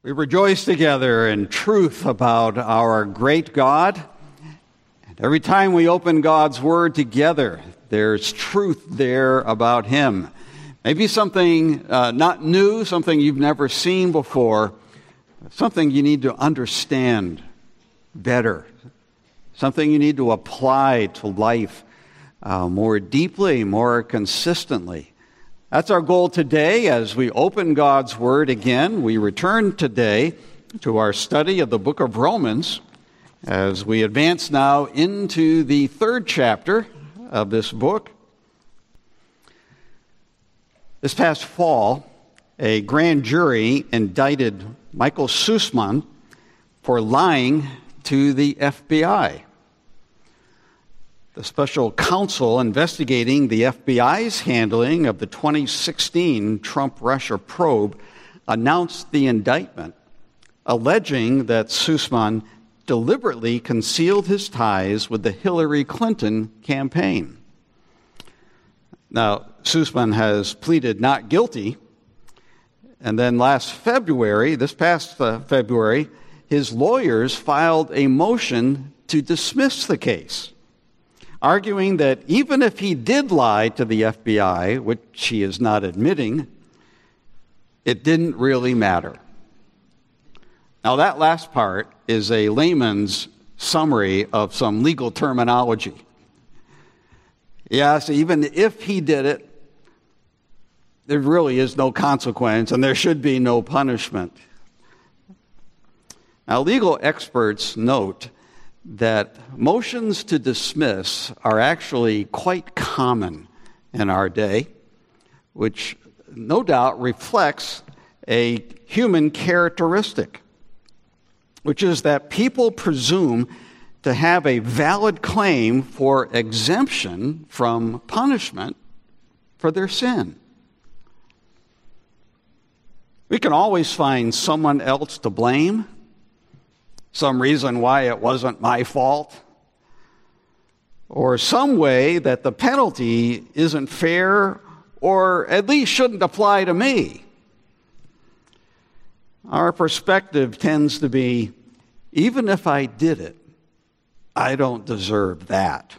We rejoice together in truth about our great God. And every time we open God's Word together, there's truth there about Him. Maybe something not new, something you've never seen before, something you need to understand better, something you need to apply to life more deeply, more consistently. That's our goal today as we open God's Word again. We return today to our study of the book of Romans as we advance now into the third chapter of this book. This past fall, a grand jury indicted Michael Sussmann for lying to the FBI. The special counsel investigating the FBI's handling of the 2016 Trump-Russia probe announced the indictment, alleging that Sussmann deliberately concealed his ties with the Hillary Clinton campaign. Now, Sussmann has pleaded not guilty, and then this past February, his lawyers filed a motion to dismiss the case, arguing that even if he did lie to the FBI, which he is not admitting, it didn't really matter. Now, that last part is a layman's summary of some legal terminology. Yes, even if he did it, there really is no consequence, and there should be no punishment. Now, legal experts note that motions to dismiss are actually quite common in our day, which no doubt reflects a human characteristic, which is that people presume to have a valid claim for exemption from punishment for their sin. We can always find someone else to blame, some reason why it wasn't my fault, or some way that the penalty isn't fair or at least shouldn't apply to me. Our perspective tends to be, even if I did it, I don't deserve that.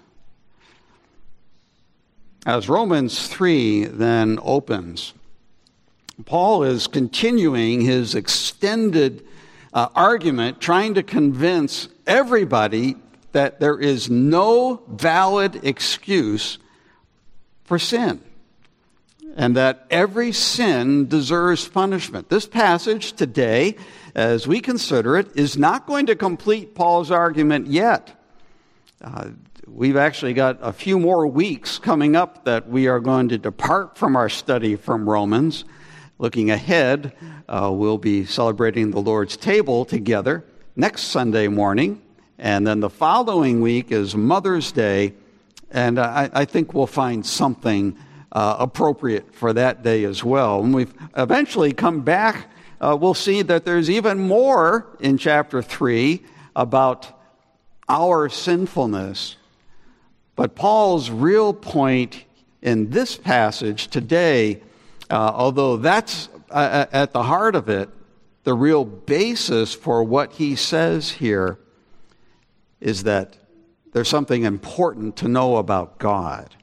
As Romans 3 then opens, Paul is continuing his extended argument, trying to convince everybody that there is no valid excuse for sin and that every sin deserves punishment. This passage today, as we consider it, is not going to complete Paul's argument yet. We've actually got a few more weeks coming up that we are going to depart from our study from Romans. Looking ahead, we'll be celebrating the Lord's table together next Sunday morning, and then the following week is Mother's Day, and I think we'll find something appropriate for that day as well. When we've eventually come back, we'll see that there's even more in chapter 3 about our sinfulness. But Paul's real point in this passage today, although that's at the heart of it, the real basis for what he says here is that there's something important to know about God.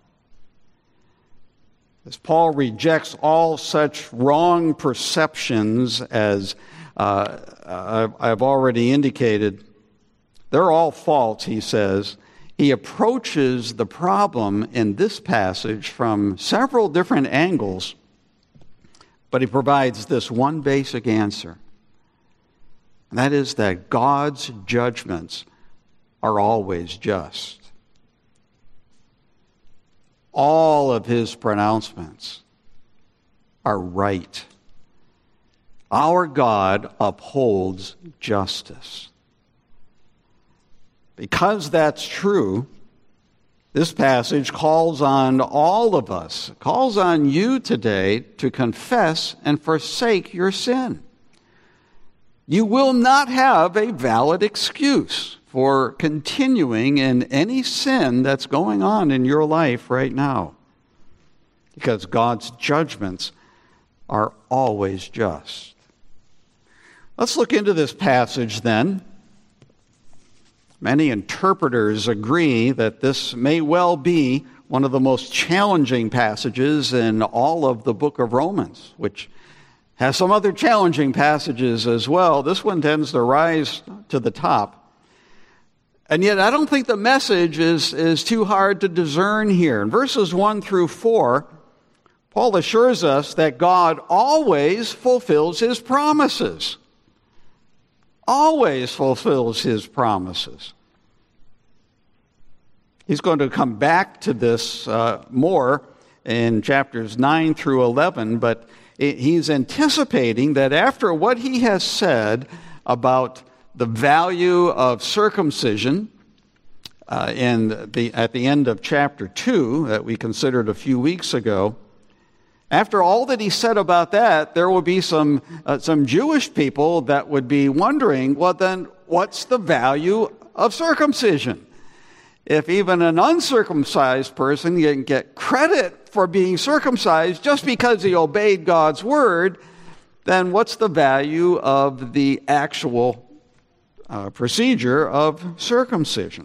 As Paul rejects all such wrong perceptions, as I've already indicated, they're all false, he says. He approaches the problem in this passage from several different angles, but he provides this one basic answer, and that is that God's judgments are always just. All of his pronouncements are right. Our God upholds justice. Because that's true, this passage calls on all of us, calls on you today to confess and forsake your sin. You will not have a valid excuse for continuing in any sin that's going on in your life right now, because God's judgments are always just. Let's look into this passage then. Many interpreters agree that this may well be one of the most challenging passages in all of the book of Romans, which has some other challenging passages as well. This one tends to rise to the top. And yet I don't think the message is too hard to discern here. In verses 1 through 4, Paul assures us that God always fulfills his promises. Always fulfills his promises. He's going to come back to this more in chapters 9 through 11, but he's anticipating that after what he has said about the value of circumcision at the end of chapter 2 that we considered a few weeks ago, after all that he said about that, there will be some Jewish people that would be wondering, well then, what's the value of circumcision? If even an uncircumcised person can get credit for being circumcised just because he obeyed God's word, then what's the value of the actual procedure of circumcision?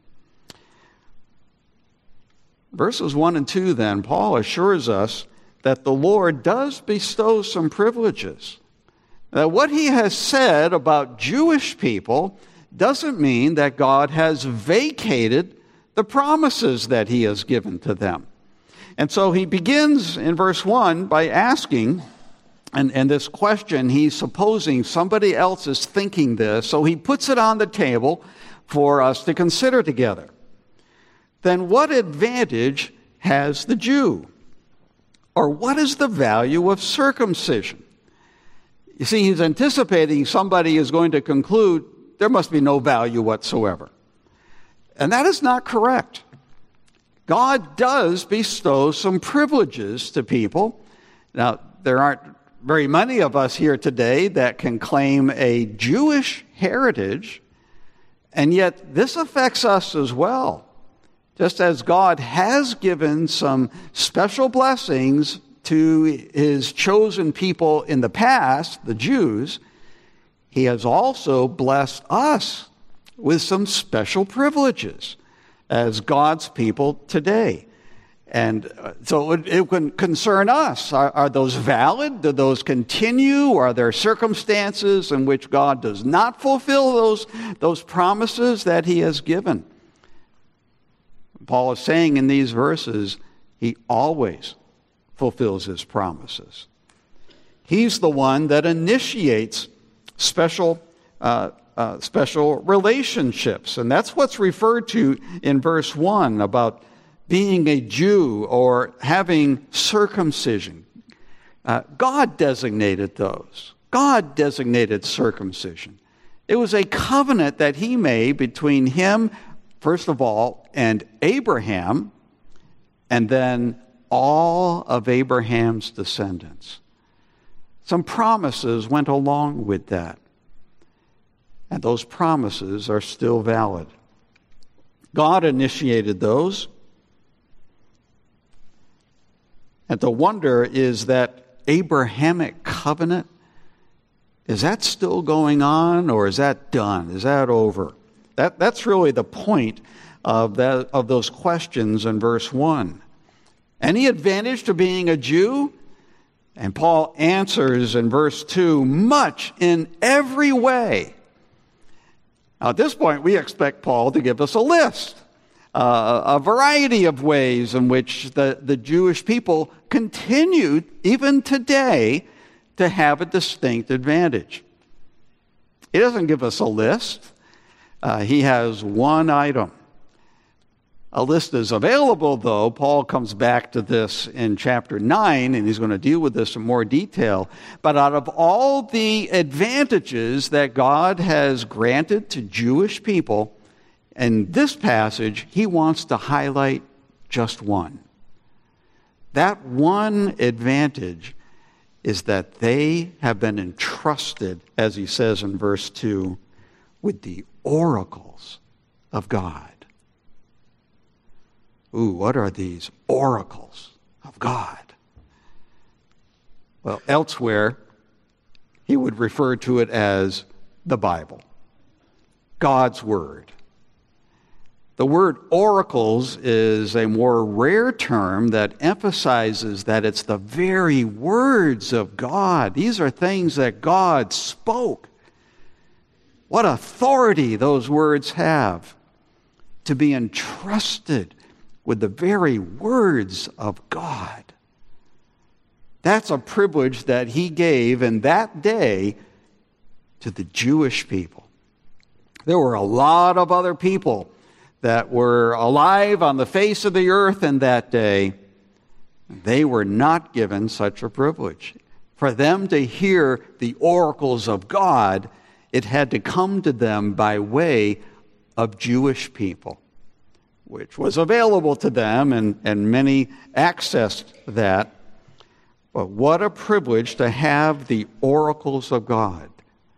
Verses 1 and 2 then, Paul assures us that the Lord does bestow some privileges. That what he has said about Jewish people doesn't mean that God has vacated the promises that he has given to them. And so he begins in verse 1 by asking, and this question, he's supposing somebody else is thinking this, so he puts it on the table for us to consider together. Then what advantage has the Jew? Or what is the value of circumcision? You see, he's anticipating somebody is going to conclude there must be no value whatsoever. And that is not correct. God does bestow some privileges to people. Now, there aren't very many of us here today that can claim a Jewish heritage, and yet this affects us as well. Just as God has given some special blessings to his chosen people in the past, the Jews, he has also blessed us with some special privileges as God's people today. And so it can concern us. Are those valid? Do those continue? Or are there circumstances in which God does not fulfill those promises that he has given? Paul is saying in these verses, he always fulfills his promises. He's the one that initiates special relationships. And that's what's referred to in verse 1 about being a Jew or having circumcision. God designated those. God designated circumcision. It was a covenant that he made between him, first of all, and Abraham, and then all of Abraham's descendants. Some promises went along with that. And those promises are still valid. God initiated those. And the wonder is that Abrahamic covenant, is that still going on, or is that done? Is that over? That's really the point of those questions in verse 1. Any advantage to being a Jew? And Paul answers in verse 2, much in every way. Now, at this point, we expect Paul to give us a list, a variety of ways in which the Jewish people continue, even today, to have a distinct advantage. He doesn't give us a list. He has one item. A list is available, though. Paul comes back to this in chapter 9, and he's going to deal with this in more detail. But out of all the advantages that God has granted to Jewish people, in this passage, he wants to highlight just one. That one advantage is that they have been entrusted, as he says in verse 2, with the oracles of God. Ooh, what are these oracles of God? Well, elsewhere, he would refer to it as the Bible, God's Word. The word oracles is a more rare term that emphasizes that it's the very words of God. These are things that God spoke. What authority those words have to be entrusted with the very words of God. That's a privilege that he gave in that day to the Jewish people. There were a lot of other people that were alive on the face of the earth in that day. They were not given such a privilege. For them to hear the oracles of God, it had to come to them by way of Jewish people, which was available to them, and many accessed that. But what a privilege to have the oracles of God.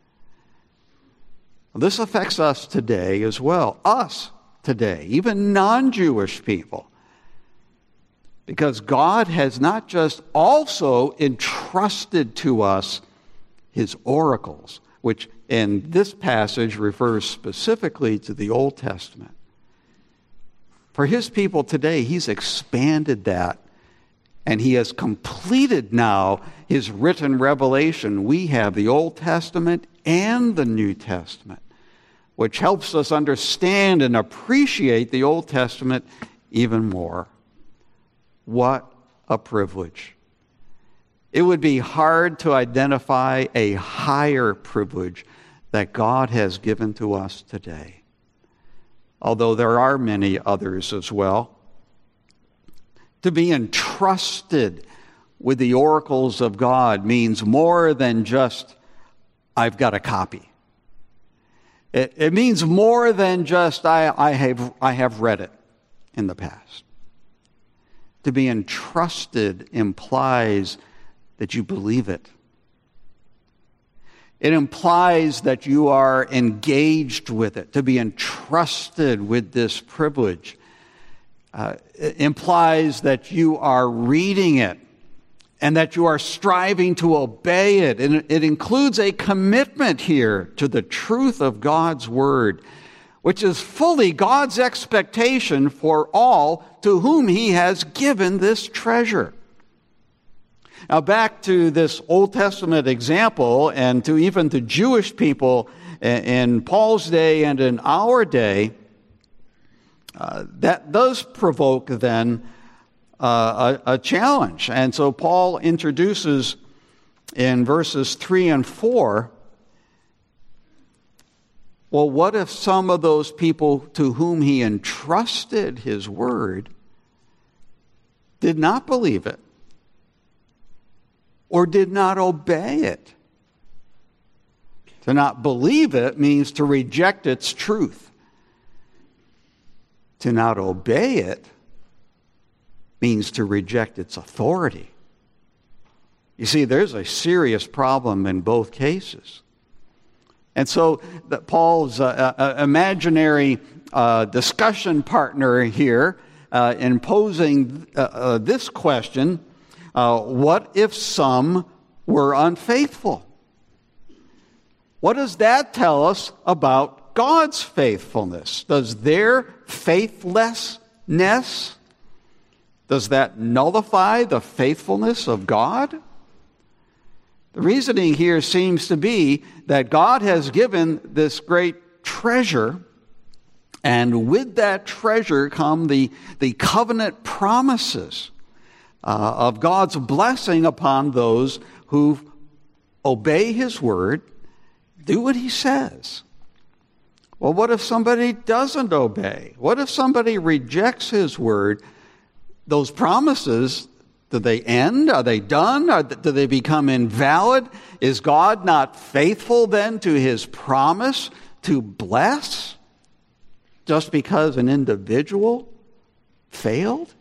This affects us today as well. Us today, even non-Jewish people. Because God has not just also entrusted to us his oracles, which in this passage refers specifically to the Old Testament. For his people today, he's expanded that, and he has completed now his written revelation. We have the Old Testament and the New Testament, which helps us understand and appreciate the Old Testament even more. What a privilege. It would be hard to identify a higher privilege that God has given to us today, although there are many others as well. To be entrusted with the oracles of God means more than just, I've got a copy. It means more than just, I have read it in the past. To be entrusted implies that you believe it. It implies that you are engaged with it. To be entrusted with this privilege it implies that you are reading it and that you are striving to obey it. And it includes a commitment here to the truth of God's Word, which is fully God's expectation for all to whom he has given this treasure. Now back to this Old Testament example and to even the Jewish people in Paul's day and in our day, that does provoke then a challenge. And so Paul introduces in verses 3 and 4, well, what if some of those people to whom he entrusted his word did not believe it or did not obey it? To not believe it means to reject its truth. To not obey it means to reject its authority. You see, there's a serious problem in both cases. And so Paul's imaginary discussion partner here in posing this question, what if some were unfaithful? What does that tell us about God's faithfulness? Does their faithlessness, does that nullify the faithfulness of God? The reasoning here seems to be that God has given this great treasure, and with that treasure come the covenant promises of God's blessing upon those who obey his word, do what he says. Well, what if somebody doesn't obey? What if somebody rejects his word? Those promises, do they end? Are they done? Do they become invalid? Is God not faithful then to his promise to bless just because an individual failed?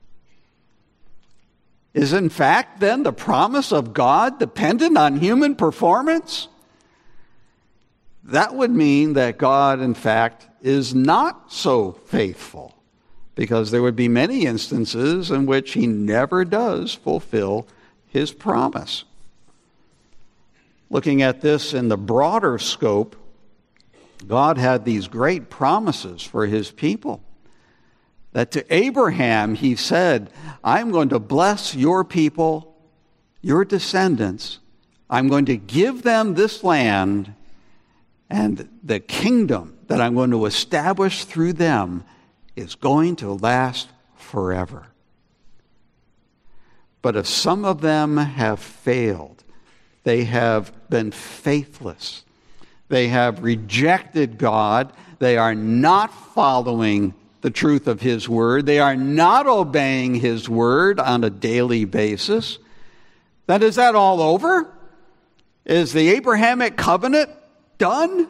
Is in fact then the promise of God dependent on human performance? That would mean that God, in fact, is not so faithful, because there would be many instances in which he never does fulfill his promise. Looking at this in the broader scope, God had these great promises for his people. That to Abraham, he said, I'm going to bless your people, your descendants. I'm going to give them this land, and the kingdom that I'm going to establish through them is going to last forever. But if some of them have failed, they have been faithless, they have rejected God, they are not following the truth of his word, they are not obeying his word on a daily basis, then is that all over? Is the Abrahamic covenant done?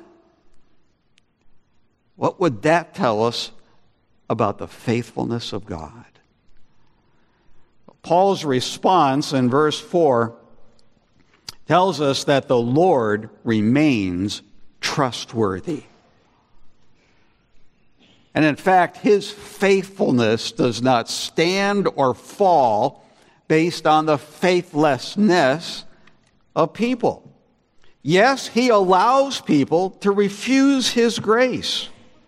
What would that tell us about the faithfulness of God? Paul's response in verse 4 tells us that the Lord remains trustworthy. And in fact, his faithfulness does not stand or fall based on the faithlessness of people. Yes, he allows people to refuse his grace.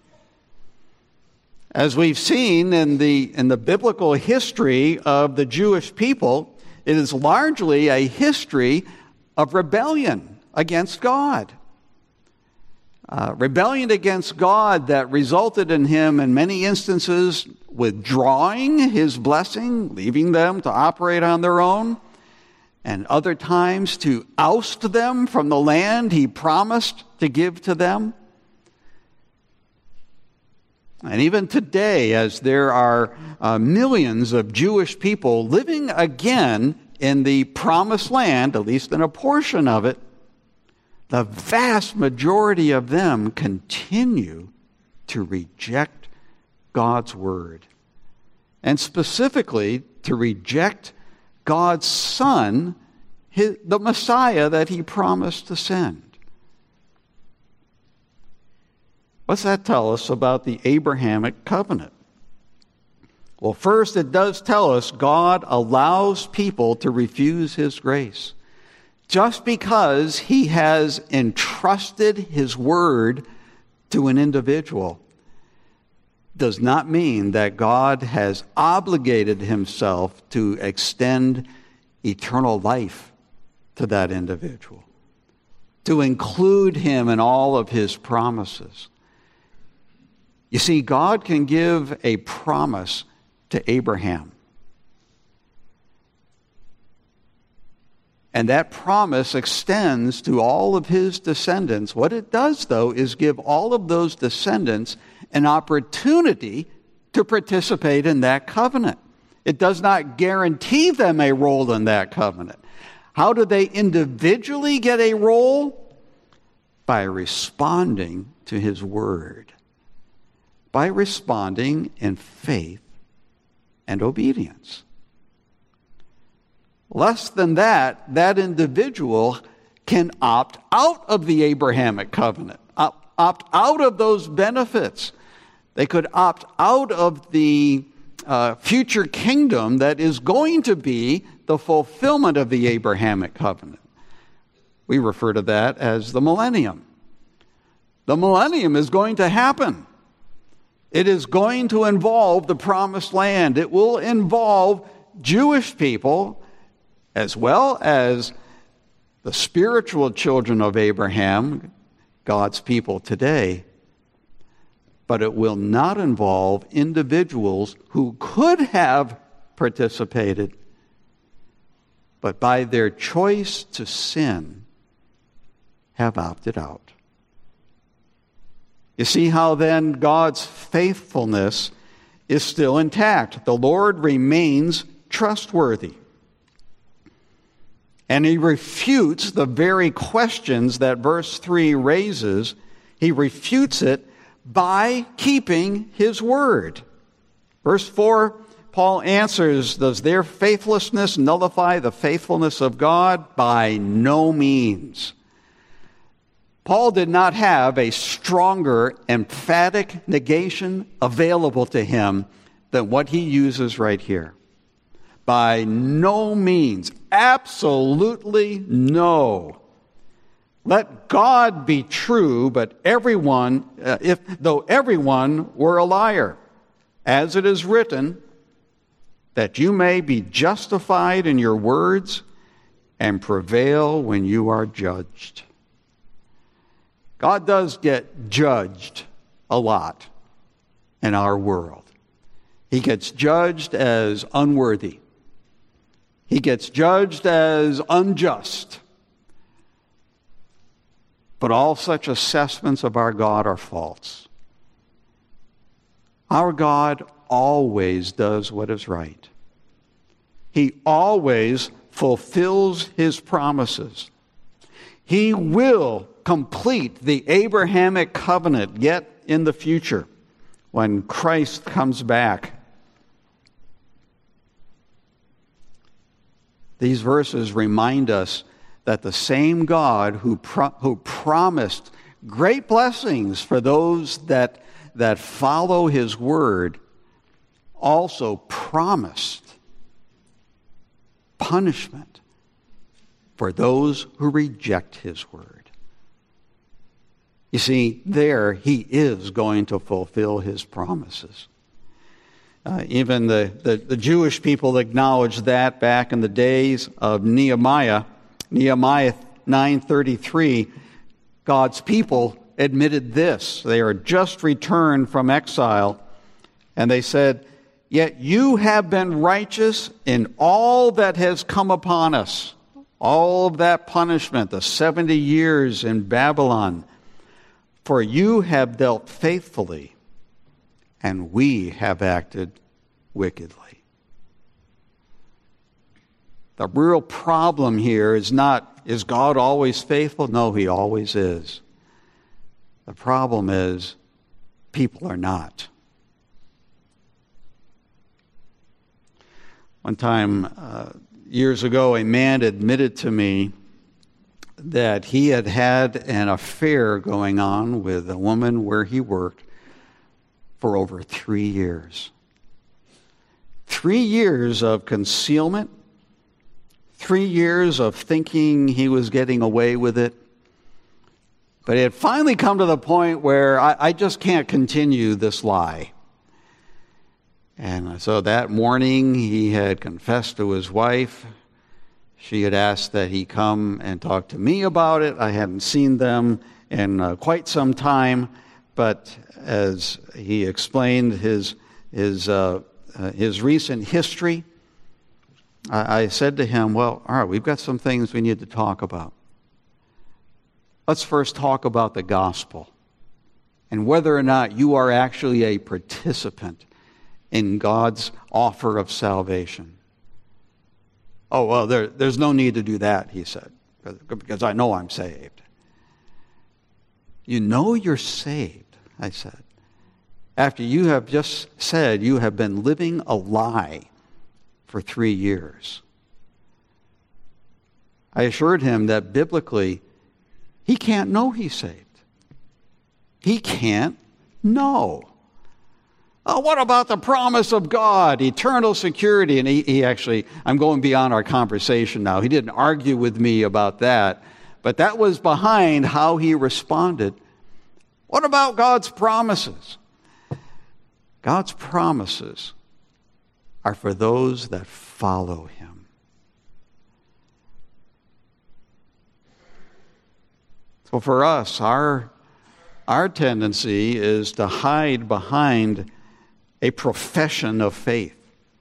As we've seen in the biblical history of the Jewish people, it is largely a history of rebellion against God. Rebellion against God that resulted in him, in many instances, withdrawing his blessing, leaving them to operate on their own, and other times to oust them from the land he promised to give to them. And even today, as there are millions of Jewish people living again in the promised land, at least in a portion of it, the vast majority of them continue to reject God's word. And specifically, to reject God's Son, the Messiah that he promised to send. What's that tell us about the Abrahamic covenant? Well, first, it does tell us God allows people to refuse his grace. Just because he has entrusted his word to an individual does not mean that God has obligated himself to extend eternal life to that individual, to include him in all of his promises. You see, God can give a promise to Abraham. And that promise extends to all of his descendants. What it does, though, is give all of those descendants an opportunity to participate in that covenant. It does not guarantee them a role in that covenant. How do they individually get a role? By responding to his word. By responding in faith and obedience. Less than that, that individual can opt out of the Abrahamic covenant, opt out of those benefits. They could opt out of the future kingdom that is going to be the fulfillment of the Abrahamic covenant. We refer to that as the millennium. The millennium is going to happen. It is going to involve the promised land. It will involve Jewish people as well as the spiritual children of Abraham, God's people today. But it will not involve individuals who could have participated, but by their choice to sin, have opted out. You see how then God's faithfulness is still intact. The Lord remains trustworthy. And he refutes the very questions that verse 3 raises. He refutes it by keeping his word. Verse 4, Paul answers, does their faithlessness nullify the faithfulness of God? By no means. Paul did not have a stronger, emphatic negation available to him than what he uses right here. By no means, absolutely no. Let God be true, but everyone, though everyone were a liar, as it is written, that you may be justified in your words and prevail when you are judged. God does get judged a lot in our world. He gets judged as unworthy. He gets judged as unjust. But all such assessments of our God are false. Our God always does what is right. He always fulfills his promises. He will complete the Abrahamic covenant yet in the future when Christ comes back. These verses remind us that the same God who promised great blessings for those that follow his word also promised punishment for those who reject his word. You see, there he is going to fulfill his promises. Even the Jewish people acknowledged that back in the days of Nehemiah. Nehemiah 9:33, God's people admitted this. They are just returned from exile, and they said, "Yet you have been righteous in all that has come upon us," all of that punishment, the 70 years in Babylon, "for you have dealt faithfully, and we have acted wickedly." The real problem here is not, is God always faithful? No, he always is. The problem is, people are not. One time, years ago, a man admitted to me that he had had an affair going on with a woman where he worked for over 3 years. 3 years of concealment, 3 years of thinking he was getting away with it. But it had finally come to the point where I just can't continue this lie. And so that morning he had confessed to his wife. She had asked that he come and talk to me about it. I hadn't seen them in quite some time, but as he explained his recent history, I said to him, "Well, all right, we've got some things we need to talk about. Let's first talk about the gospel and whether or not you are actually a participant in God's offer of salvation." "Oh, well, there's no need to do that," he said, "because I know I'm saved." "You know you're saved," I said, "after you have just said you have been living a lie for 3 years." I assured him that biblically, he can't know he's saved. He can't know. "Oh, what about the promise of God, eternal security?" And he actually, I'm going beyond our conversation now. He didn't argue with me about that, but that was behind how he responded. "What about God's promises?" God's promises are for those that follow him. So for us, our tendency is to hide behind a profession of faith.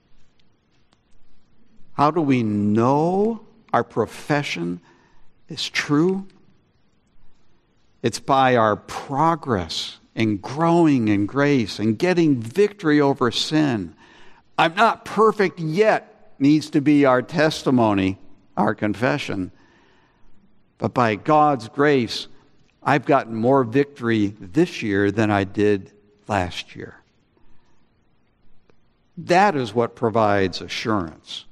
How do we know our profession is true? It's by our progress in growing in grace and getting victory over sin. "I'm not perfect yet" needs to be our testimony, our confession. But by God's grace, I've gotten more victory this year than I did last year. That is what provides assurance.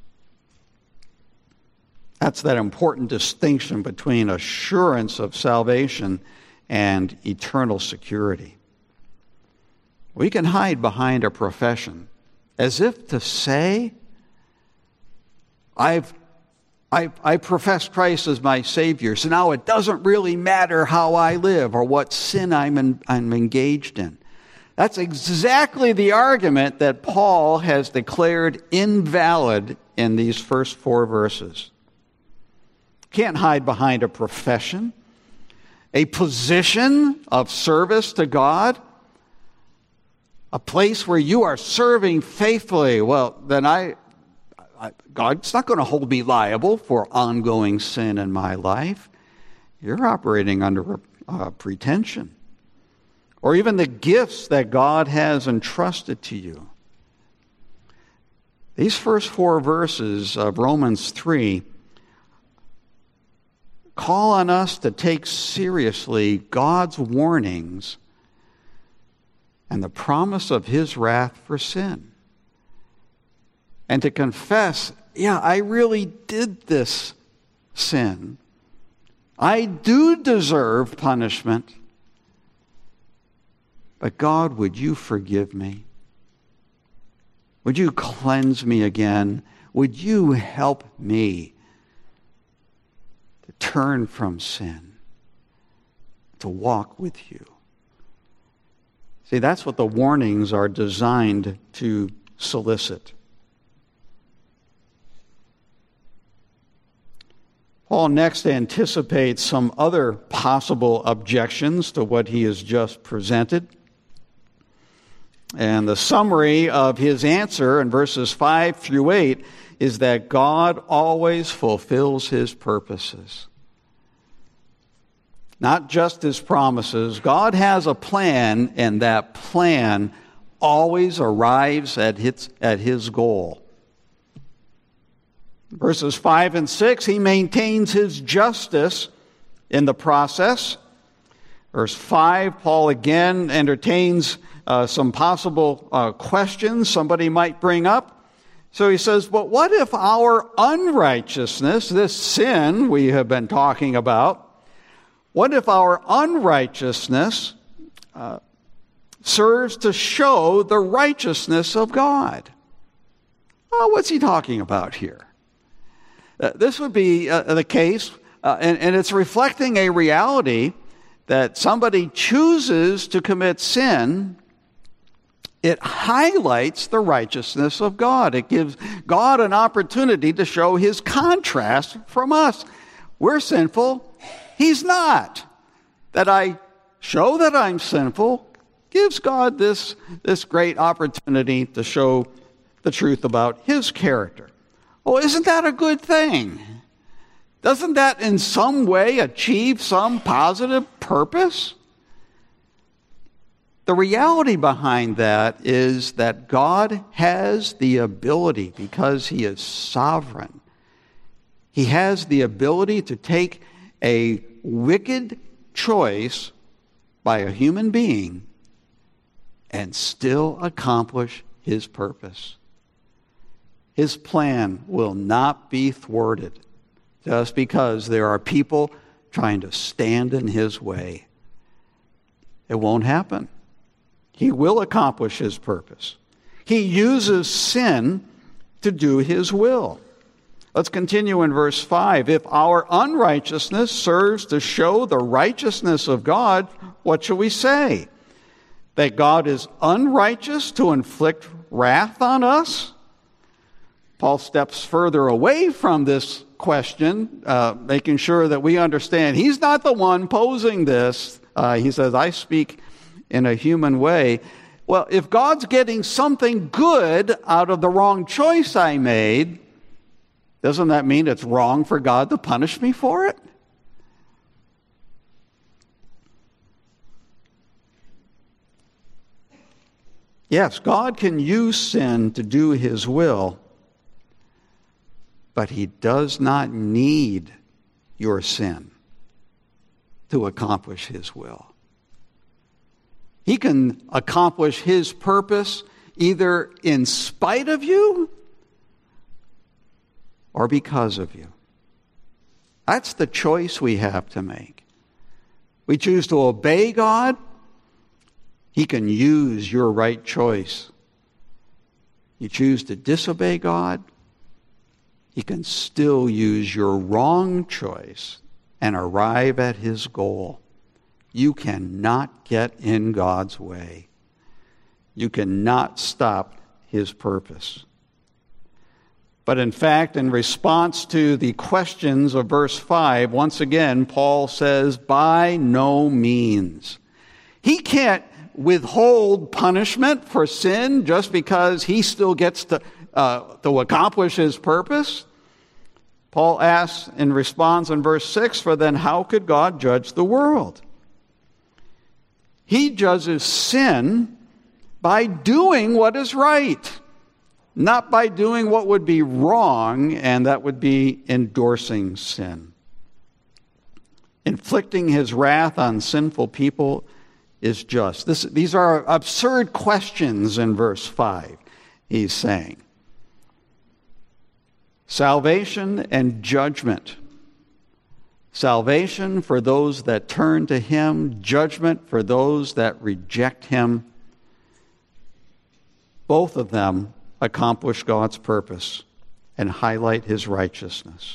That's that important distinction between assurance of salvation and eternal security. We can hide behind a profession as if to say, I've I profess Christ as my Savior, so now it doesn't really matter how I live or what sin I'm engaged in. That's exactly the argument that Paul has declared invalid in these first 4 verses. Can't hide behind a profession, a position of service to God, a place where you are serving faithfully. Well, then God's not going to hold me liable for ongoing sin in my life. You're operating under pretension. Or even the gifts that God has entrusted to you. These first 4 verses of Romans 3 call on us to take seriously God's warnings and the promise of His wrath for sin. And to confess, yeah, I really did this sin. I do deserve punishment. But God, would you forgive me? Would you cleanse me again? Would you help me to turn from sin, to walk with you? See, that's what the warnings are designed to solicit. Paul next anticipates some other possible objections to what he has just presented. And the summary of his answer in verses 5 through 8 is that God always fulfills His purposes. Not just His promises. God has a plan, and that plan always arrives at His goal. Verses 5 and 6, He maintains His justice in the process. Verse 5, Paul again entertains some possible questions somebody might bring up. So he says, but what if our unrighteousness, this sin we have been talking about, what if our unrighteousness serves to show the righteousness of God? Well, what's he talking about here? This would be the case, and it's reflecting a reality that somebody chooses to commit sin. It highlights the righteousness of God. It gives God an opportunity to show His contrast from us. We're sinful. He's not. That I show that I'm sinful gives God this great opportunity to show the truth about His character. Well, isn't that a good thing? Doesn't that in some way achieve some positive purpose? The reality behind that is that God has the ability, because He is sovereign, He has the ability to take a wicked choice by a human being and still accomplish His purpose. His plan will not be thwarted just because there are people trying to stand in His way. It won't happen. He will accomplish His purpose. He uses sin to do His will. Let's continue in verse 5. If our unrighteousness serves to show the righteousness of God, what shall we say? That God is unrighteous to inflict wrath on us? Paul steps further away from this question, making sure that we understand he's not the one posing this. He says, I speak in a human way. Well, if God's getting something good out of the wrong choice I made, doesn't that mean it's wrong for God to punish me for it? Yes, God can use sin to do His will, but He does not need your sin to accomplish His will. He can accomplish His purpose either in spite of you or because of you. That's the choice we have to make. We choose to obey God. He can use your right choice. You choose to disobey God. he can still use your wrong choice and arrive at his goal. You cannot get in God's way. You cannot stop his purpose. But in fact, in response to the questions of verse 5, once again, Paul says, by no means. He can't withhold punishment for sin just because he still gets to accomplish his purpose. Paul asks in response in verse 6, for then how could God judge the world? He judges sin by doing what is right, not by doing what would be wrong, and that would be endorsing sin. Inflicting his wrath on sinful people is just. These are absurd questions in verse 5, he's saying. Salvation and judgment. Salvation for those that turn to him, judgment for those that reject him. Both of them accomplish God's purpose and highlight his righteousness.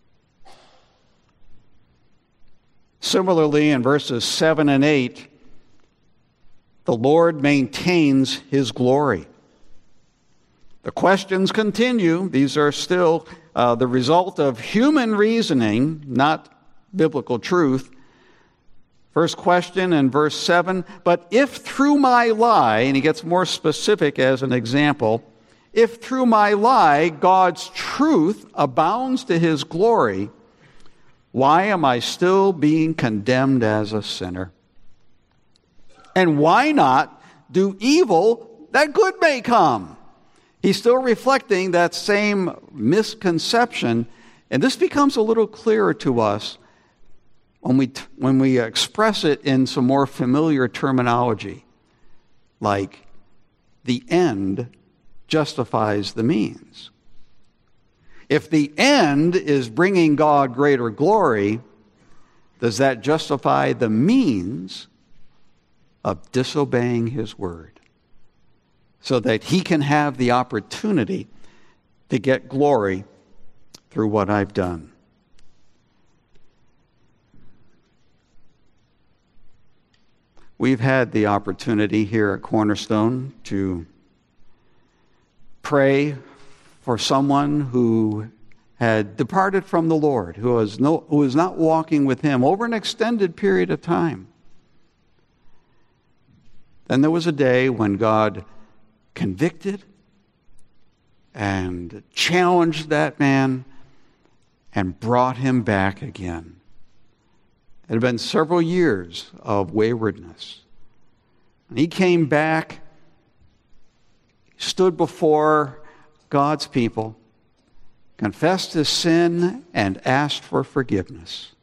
Similarly, in verses 7 and 8, the Lord maintains his glory. The questions continue. These are still the result of human reasoning, not biblical truth. First question in verse 7, but if through my lie, and he gets more specific as an example, if through my lie God's truth abounds to his glory, why am I still being condemned as a sinner? And why not do evil that good may come? He's still reflecting that same misconception, and this becomes a little clearer to us when we express it in some more familiar terminology, like the end justifies the means. If the end is bringing God greater glory, does that justify the means of disobeying his word so that he can have the opportunity to get glory through what I've done? We've had the opportunity here at Cornerstone to pray for someone who had departed from the Lord, who was not walking with him over an extended period of time. Then there was a day when God convicted and challenged that man and brought him back again. It had been several years of waywardness. And he came back, stood before God's people, confessed his sin, and asked for forgiveness.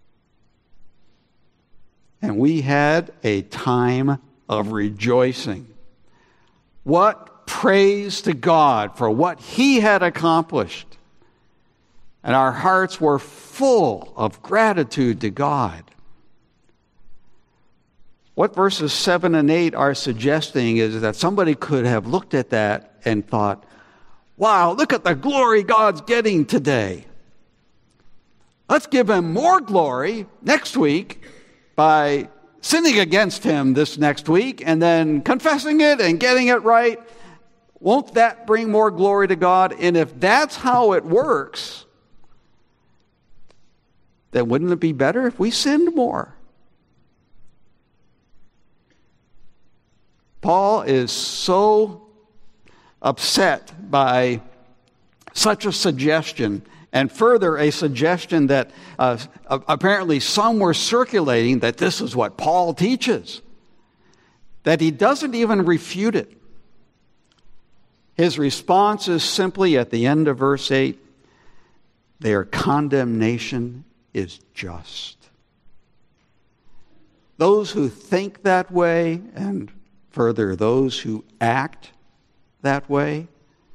And we had a time of rejoicing. What praise to God for what he had accomplished. And our hearts were full of gratitude to God. What verses 7 and 8 are suggesting is that somebody could have looked at that and thought, wow, look at the glory God's getting today. Let's give him more glory next week by sinning against him this next week and then confessing it and getting it right. Won't that bring more glory to God? And if that's how it works, then wouldn't it be better if we sinned more? Paul is so upset by such a suggestion, and further a suggestion that apparently some were circulating that this is what Paul teaches, that he doesn't even refute it. His response is simply at the end of verse 8, their condemnation is just. Those who think that way, and further, those who act that way,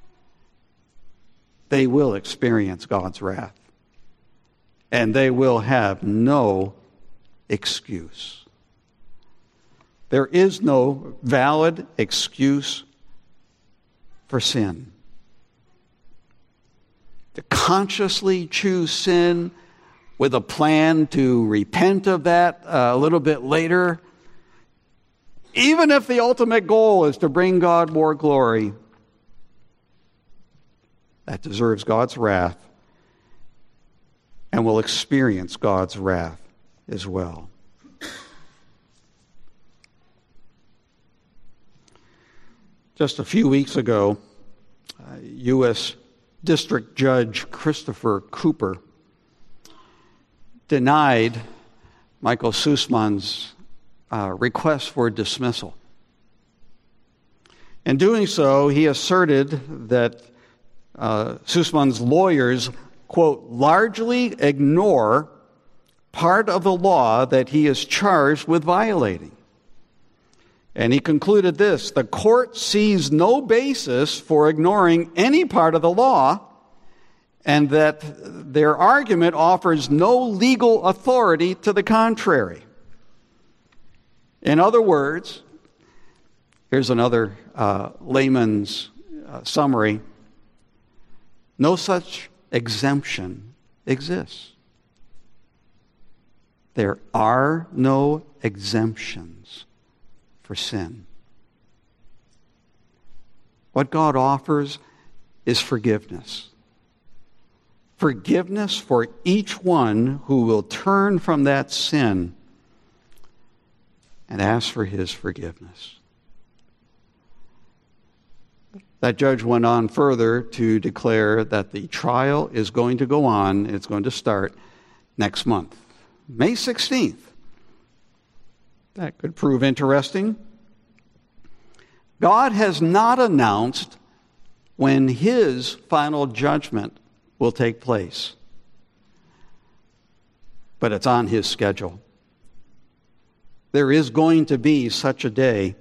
they will experience God's wrath. And they will have no excuse. There is no valid excuse for sin. to consciously choose sin with a plan to repent of that a little bit later, even if the ultimate goal is to bring God more glory, that deserves God's wrath and will experience God's wrath as well. Just a few weeks ago, U.S. District Judge Christopher Cooper denied Michael Sussman's request for dismissal. In doing so, he asserted that Sussman's lawyers, quote, largely ignore part of the law that he is charged with violating. And he concluded this: the court sees no basis for ignoring any part of the law, and that their argument offers no legal authority to the contrary. In other words, here's another layman's summary: no such exemption exists. There are no exemptions for sin. What God offers is forgiveness. Forgiveness for each one who will turn from that sin and ask for his forgiveness. That judge went on further to declare that the trial is going to go on. It's going to start next month, May 16th. That could prove interesting. God has not announced when his final judgment will take place, but it's on his schedule. There is going to be such a day.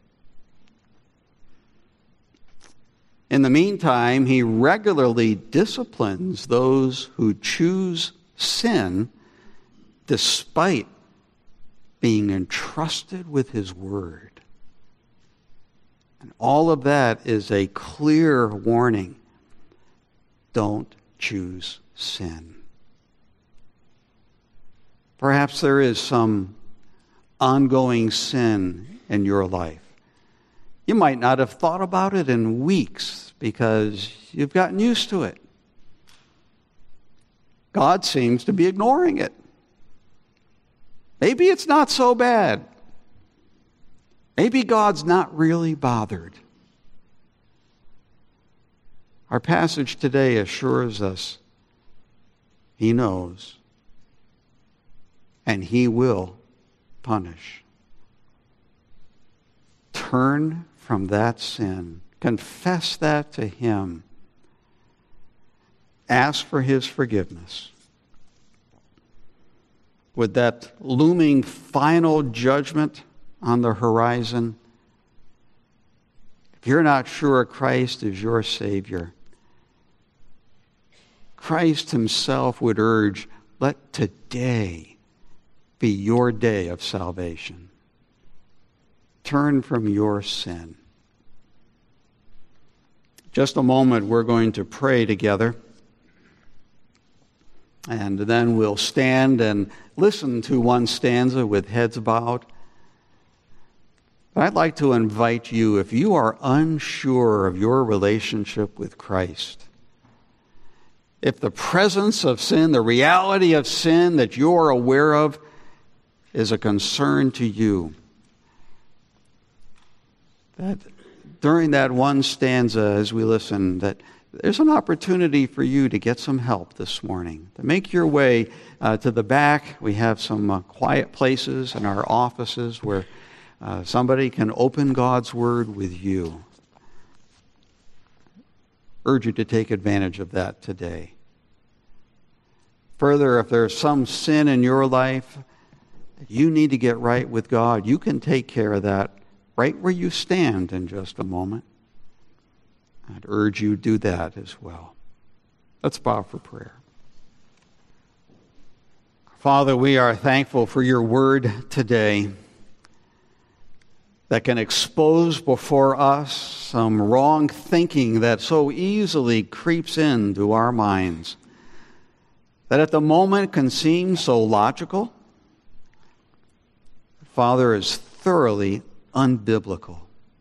In the meantime, he regularly disciplines those who choose sin despite being entrusted with his word. And all of that is a clear warning. Don't choose sin. Perhaps there is some ongoing sin in your life. You might not have thought about it in weeks because you've gotten used to it. God seems to be ignoring it. Maybe it's not so bad. Maybe God's not really bothered. Our passage today assures us he knows and he will punish. Turn from that sin. Confess that to him. Ask for his forgiveness. With that looming final judgment on the horizon, if you're not sure Christ is your Savior, Christ himself would urge, let today be your day of salvation. Turn from your sin. Just a moment, we're going to pray together. And then we'll stand and listen to one stanza with heads bowed. But I'd like to invite you, if you are unsure of your relationship with Christ, if the presence of sin, the reality of sin that you're aware of is a concern to you, that during that one stanza as we listen, that there's an opportunity for you to get some help this morning, to make your way to the back. We have some quiet places in our offices where somebody can open God's Word with you. Urge you to take advantage of that today. Further, if there's some sin in your life that you need to get right with God, you can take care of that right where you stand in just a moment. I'd urge you to do that as well. Let's bow for prayer. Father, we are thankful for your word today. that can expose before us some wrong thinking that so easily creeps into our minds, that at the moment can seem so logical, Father, is thoroughly unbiblical.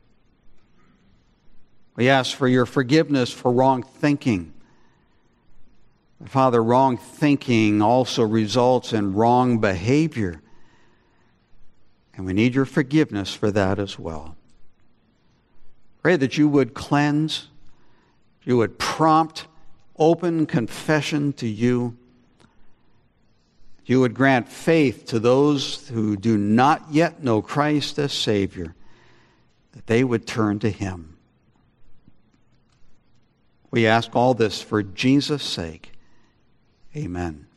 We ask for your forgiveness for wrong thinking. Father, wrong thinking also results in wrong behavior. And we need your forgiveness for that as well. Pray that you would cleanse, you would prompt open confession to you. You would grant faith to those who do not yet know Christ as Savior, that they would turn to him. We ask all this for Jesus' sake. Amen.